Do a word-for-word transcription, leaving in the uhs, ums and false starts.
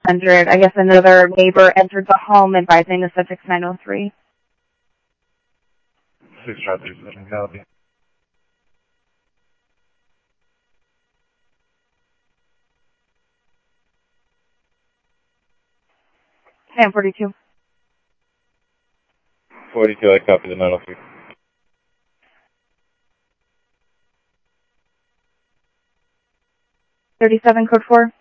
hundred. I guess another neighbor entered the home advising the subject's nine oh three. six five three seven, copy. ten forty-two. forty-two, I copy the nine oh three. thirty-seven, code four.